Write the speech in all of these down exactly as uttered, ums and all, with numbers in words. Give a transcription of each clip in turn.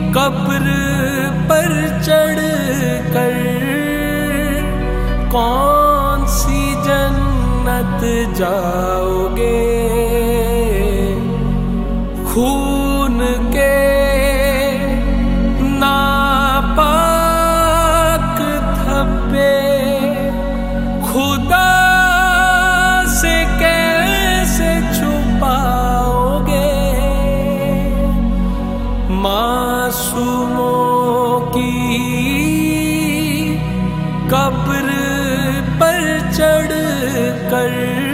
कब्र पर चढ़ कर कौन सी जन्नत जाओगे। खून के नापाक धब्बे खुदा से कैसे छुपाओगे। मासूमों की कब्र पर चढ़ कर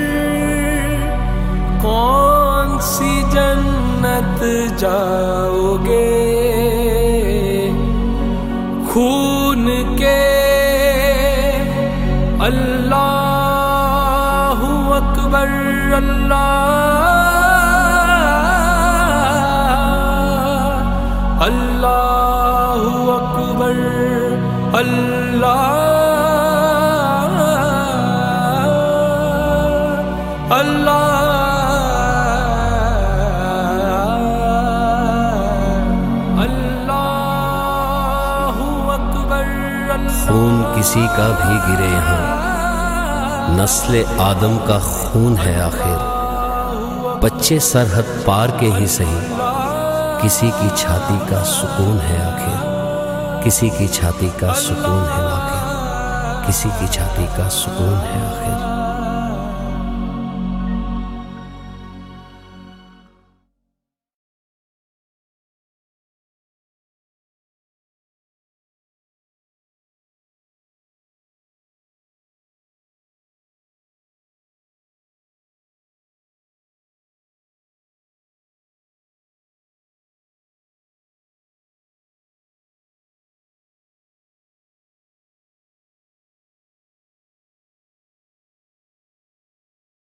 कौन सी जन्नत जाओगे। खून के अल्लाहु अकबर अल्लाह अल्लाहु अकबर अल्लाह अल्लाह अल्लाहु अकबर अल्लाह। खून किसी का भी गिरे यहाँ, नस्ले आदम का खून है आखिर। बच्चे सरहद पार के ही सही, किसी की छाती का सुकून है आखिर। किसी की छाती का सुकून है आखिर, किसी की छाती का सुकून है आखिर।